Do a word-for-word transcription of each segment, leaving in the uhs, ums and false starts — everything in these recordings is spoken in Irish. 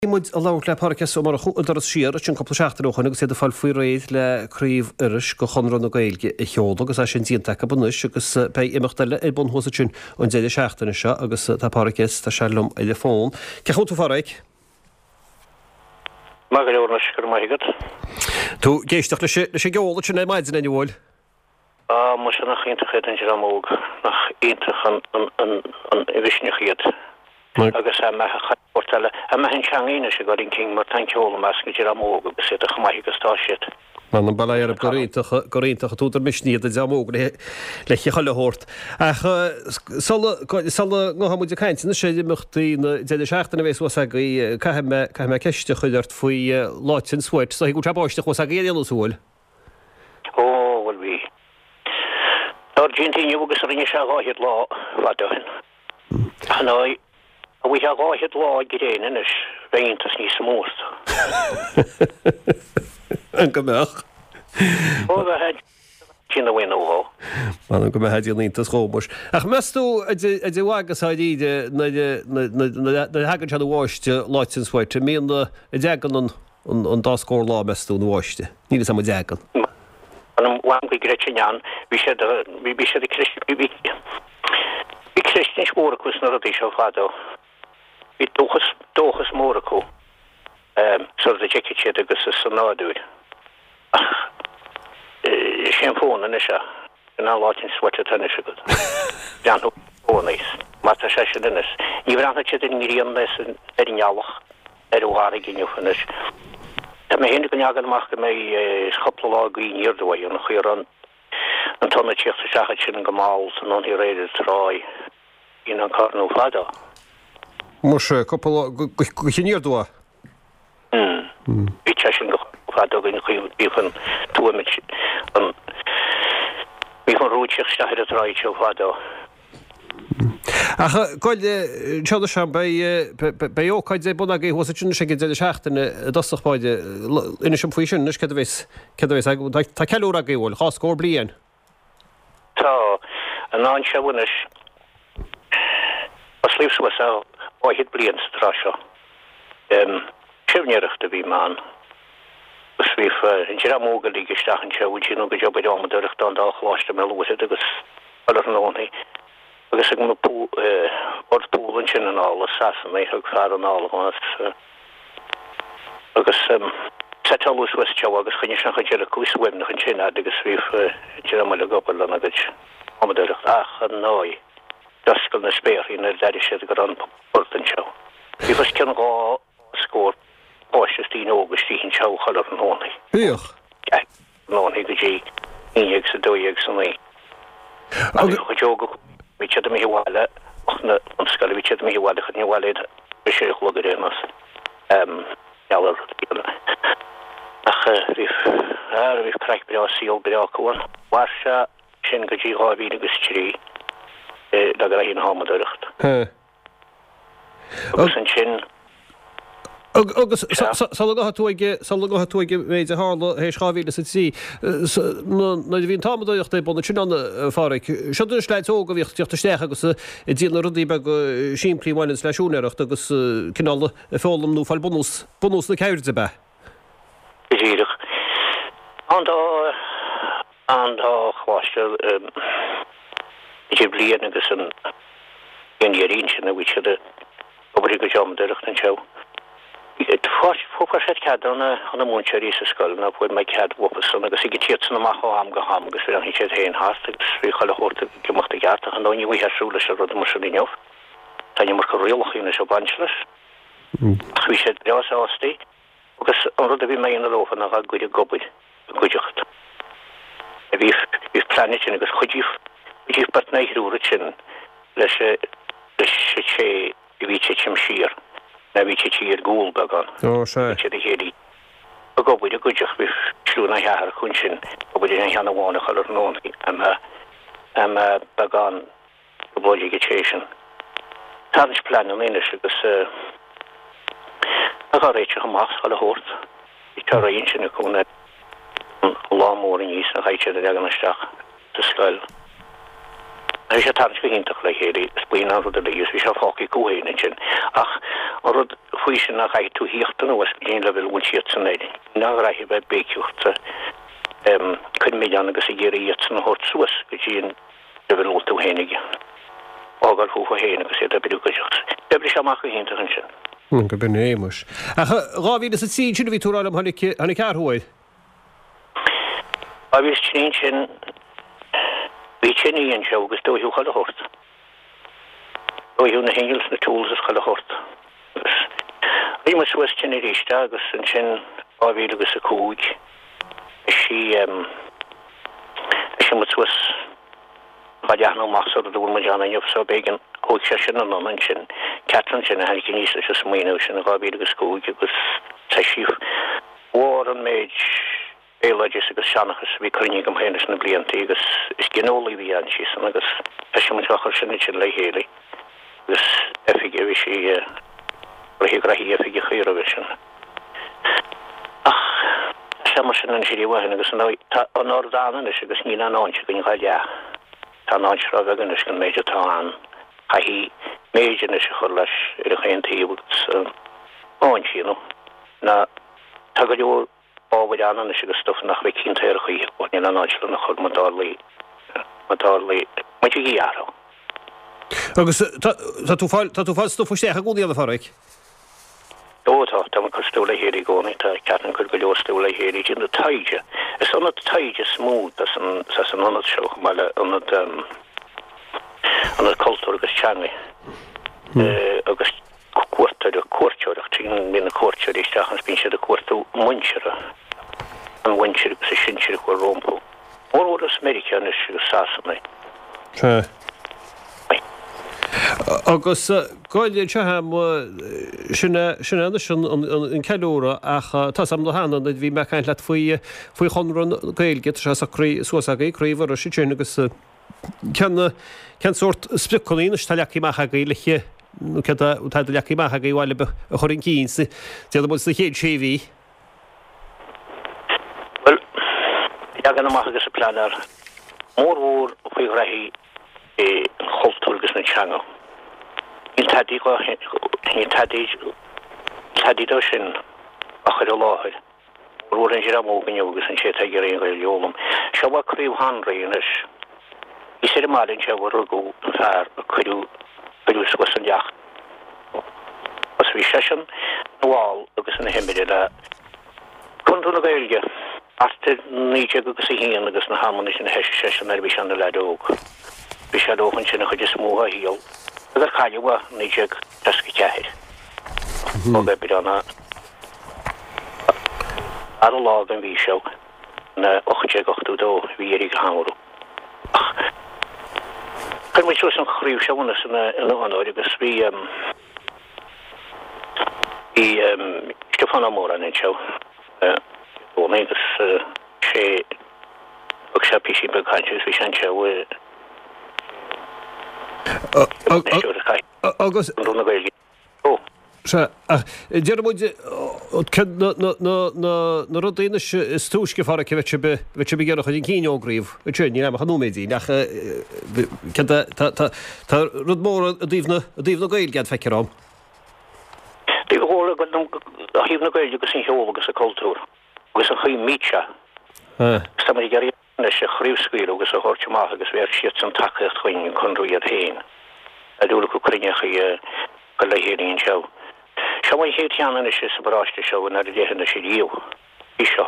Muid a láir le parchas ó mar ar siar sin coppla seachtaróchan agus sé a fáil faoi réad le críomh iris go chunran ó gailge i cheol agus a sin dionteach a bunus agus bei imachtaile i bun hosa sin an déidir seachtainna seo agus tá parchas tá selum i le fón. Ceachú tú faraig? Má go leor gur maigad. Tú géisteach le sé geola sin é maidin in bhil? Á mu se nach intachéad an ramóg nach intach an ivisnechiad. agus a me chaportile a me hen changine se go king mar tan ceola mas go dtí ramóg agus sé a chmaigus táisiid. Man an baléir goréintach a tútar misníad a deamóg le chaile hórt. Sal go hamuid a caiintina sé imachtaí déidir seachtainna bhés was a caiime ceiste chuidirt faoi láitin sfuid, so go trabáiste chus a géanú súil. Ó bhfuil bhí. Tá gintíine agus rinne se gáhiad lá fadohin. Hanoi a bhí a gáhiad lá giréin is réintas níos mórt. An go meach. Ó bheit sin a bhain óá. Man go bheit head líontas chómos. Ach meú a d bhhagus áide na hagann se bháiste láitin sfuid, míon i degan an dáscóir lá meú na bháiste. Nílas am degan. An bhain go greitián bhí sé bhí sé bhí Christian Smóracus na rudí seo fadó. Bhí dóchas móracú sur de jeiciid agus is san náúid. Sin fóna is se in an láitin sweite tan is go. Deanú fónaís, má tá sé sin is. Ní bhar anna siad in gríon leis ar in nealach ar óhára giniufanis. Tá mé héna go neagan amach go mé schopla lá gíon irdóid an chuir an an tonna tíochtta seachad sin an gomáil an an hí réidir tráid in an carnú fada. Mus coppla go chiníirdóa? Bhí te sin go fada gin chuí bíchan tuaimiid an bíchan rúteach stair a tráid seo fada. Acha gáil teada se bei óáid é buna gé hosa sin sé déidir seachtainna dasach báide ina sem faoi sin, cad bhés tá ceúra a ggéhil, chá scór blian. Tá an an se bhuinis as lífswas a áhid blian sa seo. Sibneirechta bhí man. Gus bhíh in tíra móga líige stachan se bhúid sin go job bid am dúirecht an dá chláiste me luasa agus ar an ónaí. Agus ag na pú ord púlan sin an ála sasan mé thug fear an ála agus setalús was teo agus chuine sin chuidir a cús webnach an sin agus bhíh tíra me le gopal an agus am dúirecht ach an náid. Dascal na spéir hí na leidir sé go an portan seo. Bhí fas cin gá scór báiste tí ógus tí hinn seo chalar an hónaí. Bíoch? Nónaí go dtí íag sa dóíag san lí. Agus go teoga bhí tead am híháile na an scaile bhí tead am híháile chud níháile be sé chlogad émas ealar ach bhíh ar bhíh creic breá síol breá cúan. War se sin go dtí gáhí agus trí da gra hín hámadúirecht. Agus an sin agus sal go túige méid a hála hééis cháhíle sa tí na bhín támadúocht é buna sin anna fáric. Seúir leit óga bhíocht tíochtta steach agus i dtíanana rudí be go siimplíháin leisiúnéirecht agus cinál fálam nó fáil bunús na ceirde be. Isíireach. An dá an dá chláiste je blian agus an gnéirín sin a bhí se de obrí go jam dúirecht an seo. Fócar sé cead anna anna múnseirí sa scoil na bhfuil me cead bhpasan agus i go tíad san amach am go ham agus bhí an hí sé héon háast agus bhí chaile chóirta goachta gearta an dáin bhí hersúla se rud mar sin inneomh. Tá mar go riolachína se banselas. Bhí sé breas ástaí agus an rud a bhí mé na lófan a gcuide gobaid cuideocht. Bhí bhí planetin agus chuidíh Díh bat neithúra sin leis sé i bhí sé tim sír na bhí sé tíar gúil began. Ó sé. sé héirí. A go bhfuid a goideach bhí slúna heathar chun sin go bhfuid an cheanna bhána chalar nónaí am began go bhfuil sé sin. Tá is plan an inis agus a gá réite amach chaile hórt. Bhí tar aon sin a chuna lámór in níos na chaite a degan isteach sa scoil. sé tan go hinntaach le chéirí spíán rud a legus bhí se fáci cóhéine sin ach Or fuisi nach ai tú híochttan was gin le bhfuil sian éide. Ná raithí bheith béiciúchtta chun mé agus i ggéir iad hort suas go dtíon le bhfuil tú héige. Ágar thufa héana agus sé a beú goisiocht. Debri seach go hénta an sin. Go bin éimes. Ráhí is a tí sin bhí túráil hanig cearthúid? A bhís sin sin bhí sin íon seo agus dóithú chaile hort. Dóithú na hingils na túls is chaile hort. Bhí mar suas sin i ríiste agus an sin ábhí agus a cúig. Sí sí mu suas bhadeanú másar a dúr maidjana inmh so bégan cúig se sin an an sin ceatran sin a hanig níos se smaoinú sin a gábhí agus cúig agus tá síh mhór an méid éileidis agus seanachas bhí chuinnig go héanas na bliantaí agus is gnólaí bhí an sí san agus tá si mu chachar sin sin le héala agus efige bhí sí rahí grahí efige chuir bhí sin. Mar sin an sií bhain agus an ordáan is agus ní an áint gon gáile tá áint ra bhegan is gon méidir tá an a hí méidir is chur leis ar a chéontaí agus áint síú na tá go leor ábhaid anan is agus stof nach bheith cinnta ar chuí ó ní an áint le na chud madálaí madálaí muidir gíarrá. Agus tá tú fáil stofusteach a gúdaí a farraig? Dótá tá costúla héirí gcónaí tá cean chu go leorstúla héirí in na taide. Is anad taide smúd sa san anad seo meile anad anad cultúr agus teangaí agus cuairteir a cuairteoireach tí mí na cuairteir isteach an spín siad a cuairtú muinseire an muinseir agus a sinseir go rómpó. Mór as American is agus sásanna. Tá. Agus gáile tethe sinna sin an ceúra ach tá sam do hána bhí me caiint le faoi faoi chunran gailge se suasagaí cruomhar sé tún agus cean sort spicolín is tá leachí mecha gailiche tá leachí mecha gaí bhile a chorin cínsa tí mu sa chéad sé bhí. Well, gan amach agus a planar mór mór faoi raithí choultúgus na teanga. Ní tadí go ní tadí tadí do sin a chuir láthir. Rúir an siad mógan agus an sé gur réon gail jólam. Se bha cruomh hanraíon is. Í sé málinn se bhar go an fearr a chuirú chuirú suas an deach. Os bhí sé sin nóháil agus an himidir le chunú na gailge. Artar níte agus a híon agus na hamanna sin heise sé sin ar bhí seanna ledóg. Bhí sé dóchan sinna chuide smótha híal. Agus chaidehha níte tasca ceithir. Ó bheith bid anna ar a lág an bhí seo na ochante ochtú dó bhí éirí go hámarú. Chun mu suas an chríomh seonas in anóir agus bhí bhí Stefan Amór an seo. Ónégus sé ag sé pí sí beáintis bhí an seo agus Dearmid na rudaine stúsce far bheit se be geach an cíneógríomh ní am chanúméidí nach tá rud mór a dtíomh na gail gead feicerám. Dí hóla a híomh na gail agus sin heolagus a cultúr. agus a chuí míte Sa mar geir sé chríomhscuil agus a thuirteach agus bhar siad san takeíocht chuin chunrúí a héin a dúla go cruinecha go lehéiríonn seo. Se mai héad teanan is sa baráiste seo an ar déhanna sé díomh í seo.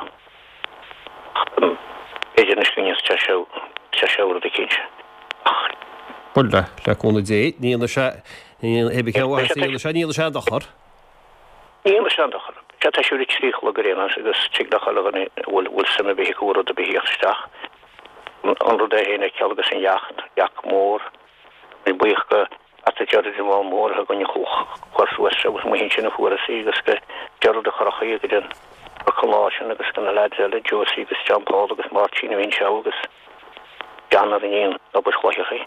Éidir na scuine te seo te seo a cinse. Bulla leúna dé níana se heb sé se níana se dachar. Níana se dachar. Se tá siúri trích le goréna agus tíach legan bhfuil bhfuil sama bhí úra a bhíochtteach. An ru é héna cegus an jacht, jaach mór, i buich go atá dead má mór a gonne chuú se bh mu hén sinna fuair sí agus go dead a chochaí go den a choláin agus gan leile Joí agus John Paul agus Martin hín se agus Janar ion a bud chláichaí.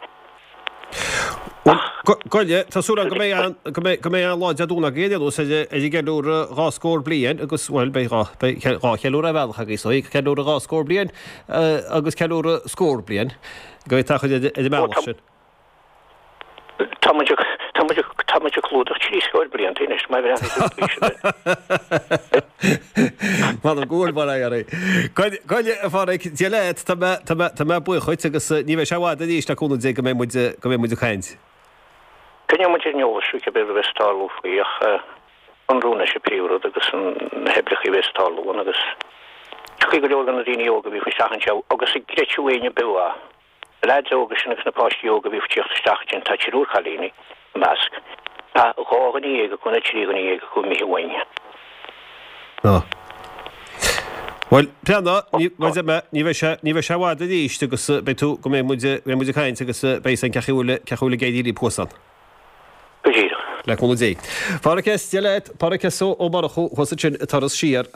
Goile Tásúra go go mé an láid aúna géadú sé geú ráscór blion agus bhfuil cheú a bhecha í ceú a ráscór blion agus ceú a scór blion go tá chu me sin. Tá tá me clúdach tí scoil blianta is mai bhe Man ggóil mar é. Coile a fára dialéad tá me bu chuit agus ní bheith sehád a díos naúna dé go mé go mé muidir chaint. Cenne mu neosú a beh vestáú faoach anrúna sé príúr agus an hebrechaí vestáú agus chu go legan a dtíine yoga bhí fastachan se agus i greúéine buá. Leid ógus sinna na páistí yoga bhí tíochtteachtain tá tíúr chalíní measc. Tá cháganí éige chuna tríganí éige chu mihhaine. Well peanna ní bheith sehád a díist agus beú go mé muidir chaint agus bééis an ceúla ceúla géidirí pósan. Go díire. Le chuna dé. Fára ceist dialéad, para ceú ó mar chu chusa sin taras siar